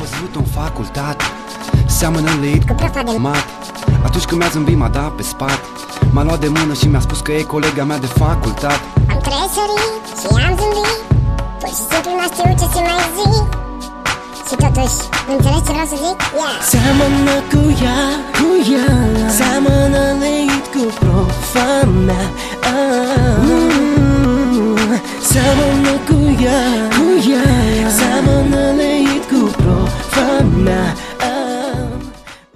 văzut-o în facultate, seamănă leit cu profa de mat. Atunci când mi-a zâmbit, m-a dat pe spate, m-a luat de mână și mi-a spus că e colega mea de facultate. Am tresărit și am zâmbit, pur și simplu n-a știut ce să mai zic. Și totuși, înțelegi ce vreau să zic? Yeah. Seamănă cu ea, seamănă leit cu profa mea. Seamănă